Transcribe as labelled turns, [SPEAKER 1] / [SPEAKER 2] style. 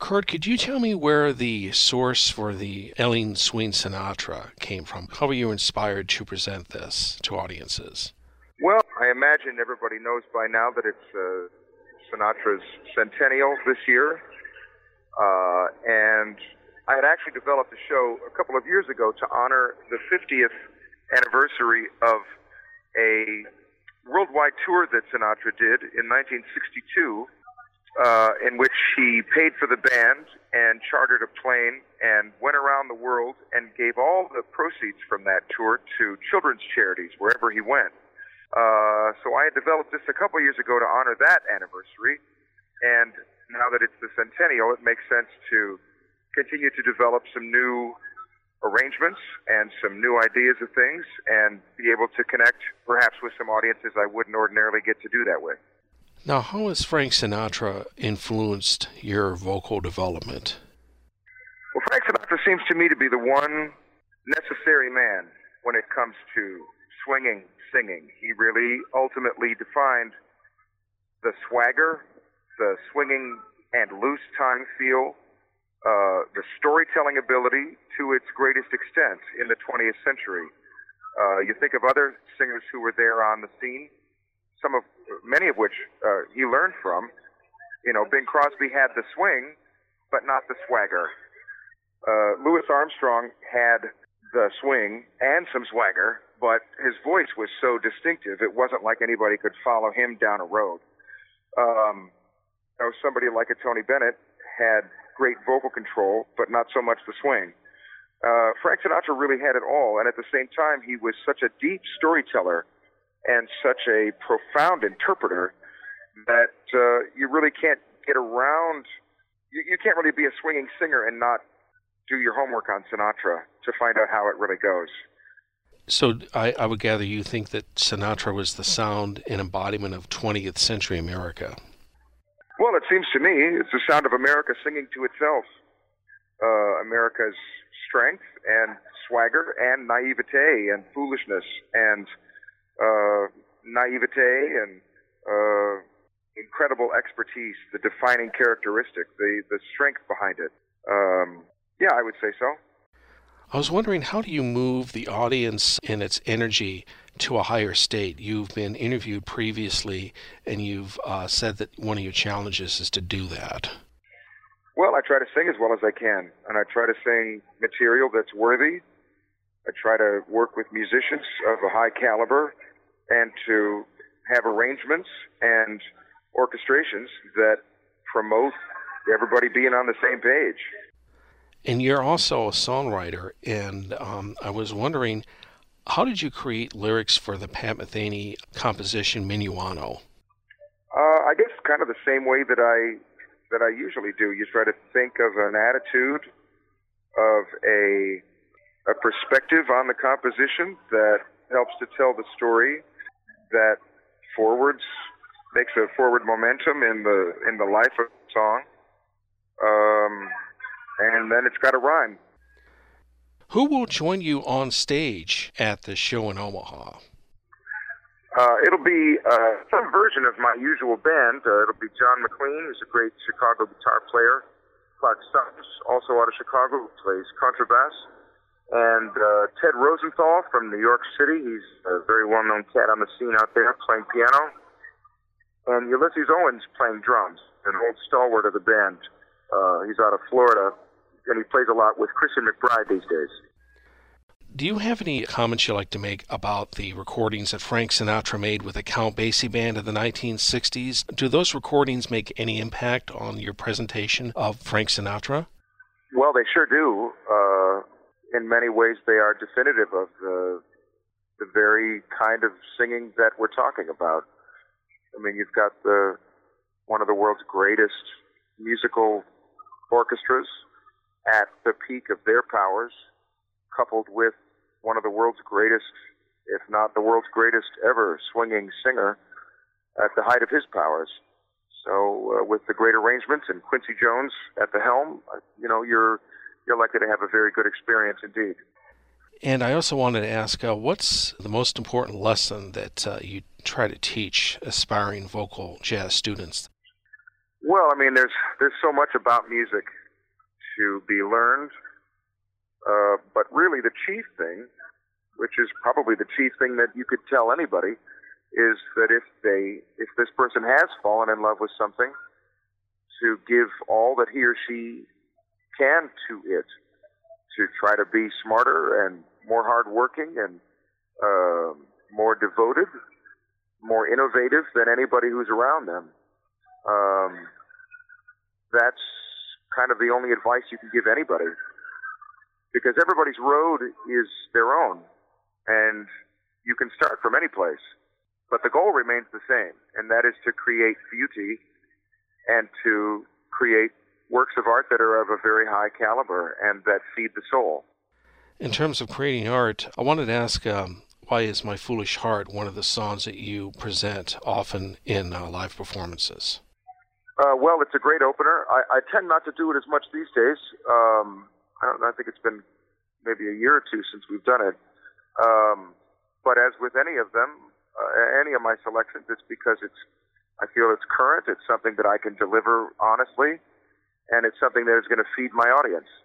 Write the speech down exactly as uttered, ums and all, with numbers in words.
[SPEAKER 1] Kurt, could you tell me where the source for the Eileen Swing Sinatra came from? How were you inspired to present this to audiences?
[SPEAKER 2] Well, I imagine everybody knows by now that it's uh, Sinatra's centennial this year. Uh, and I had actually developed a show a couple of years ago to honor the fiftieth anniversary of a worldwide tour that Sinatra did in nineteen sixty-two, uh, in which he paid for the band and chartered a plane and went around the world and gave all the proceeds from that tour to children's charities wherever he went. Uh, so I had developed this a couple years ago to honor that anniversary, and now that it's the centennial, it makes sense to continue to develop some new arrangements and some new ideas of things and be able to connect perhaps with some audiences I wouldn't ordinarily get to do that with.
[SPEAKER 1] Now, how has Frank Sinatra influenced your vocal development?
[SPEAKER 2] Well, Frank Sinatra seems to me to be the one necessary man when it comes to swinging singing. He really ultimately defined the swagger, the swinging and loose time feel, uh, the storytelling ability to its greatest extent in the twentieth century. Uh, you think of other singers who were there on the scene, some of, many of which uh, he learned from. You know, Bing Crosby had the swing, but not the swagger. Uh, Louis Armstrong had the swing and some swagger, but his voice was so distinctive, it wasn't like anybody could follow him down a road. Um, You know, somebody like a Tony Bennett had great vocal control, but not so much the swing. Uh, Frank Sinatra really had it all, and at the same time, he was such a deep storyteller and such a profound interpreter that uh, you really can't get around, you, you can't really be a swinging singer and not do your homework on Sinatra to find out how it really goes.
[SPEAKER 1] So I, I would gather you think that Sinatra was the sound and embodiment of twentieth century America.
[SPEAKER 2] Well, it seems to me it's the sound of America singing to itself. Uh, America's strength and swagger and naivete and foolishness and uh, naivete and uh, incredible expertise, the defining characteristic, the, the strength behind it. Um, yeah, I would say so.
[SPEAKER 1] I was wondering, how do you move the audience and its energy to a higher state? You've been interviewed previously, and you've uh, said that one of your challenges is to do that.
[SPEAKER 2] Well, I try to sing as well as I can, and I try to sing material that's worthy. I try to work with musicians of a high caliber and to have arrangements and orchestrations that promote everybody being on the same page.
[SPEAKER 1] And you're also a songwriter, and um, I was wondering, how did you create lyrics for the Pat Metheny composition Minuano?
[SPEAKER 2] Uh, I guess kind of the same way that I that I usually do. You try to think of an attitude, of a a perspective on the composition that helps to tell the story, that forwards makes a forward momentum in the in the life of the song, um, and then it's got to rhyme.
[SPEAKER 1] Who will join you on stage at the show in Omaha?
[SPEAKER 2] Uh, it'll be uh, some version of my usual band. Uh, it'll be John McLean, who's a great Chicago guitar player. Clark Stubbs, also out of Chicago, who plays contrabass. And uh, Ted Rosenthal from New York City. He's a very well-known cat on the scene out there playing piano. And Ulysses Owens playing drums, an old stalwart of the band. Uh, he's out of Florida, and he plays a lot with Christian McBride these days.
[SPEAKER 1] Do you have any comments you'd like to make about the recordings that Frank Sinatra made with the Count Basie Band in the nineteen sixties? Do those recordings make any impact on your presentation of Frank Sinatra?
[SPEAKER 2] Well, they sure do. Uh, in many ways, they are definitive of the, the very kind of singing that we're talking about. I mean, you've got the one of the world's greatest musical orchestras at the peak of their powers, coupled with one of the world's greatest, if not the world's greatest ever swinging singer at the height of his powers. So uh, with the great arrangements and Quincy Jones at the helm, uh, you know, you're you're likely to have a very good experience indeed.
[SPEAKER 1] And I also wanted to ask, uh, what's the most important lesson that uh, you try to teach aspiring vocal jazz students?
[SPEAKER 2] Well, I mean, there's there's so much about music to be learned, uh, but really the chief thing, which is probably the chief thing that you could tell anybody, is that if they if this person has fallen in love with something, to give all that he or she can to it, to try to be smarter and more hardworking and uh, more devoted, more innovative than anybody who's around them. Um, that's kind of the only advice you can give anybody, because everybody's road is their own, and you can start from any place. But the goal remains the same, and that is to create beauty and to create works of art that are of a very high caliber and that feed the soul.
[SPEAKER 1] In terms of creating art, I wanted to ask, um, why is My Foolish Heart one of the songs that you present often in uh, live performances?
[SPEAKER 2] Uh, well, it's a great opener. I, I tend not to do it as much these days. Um, I, don't, I think it's been maybe a year or two since we've done it. Um, but as with any of them, uh, any of my selections, it's because it's I feel it's current, it's something that I can deliver honestly, and it's something that is going to feed my audience.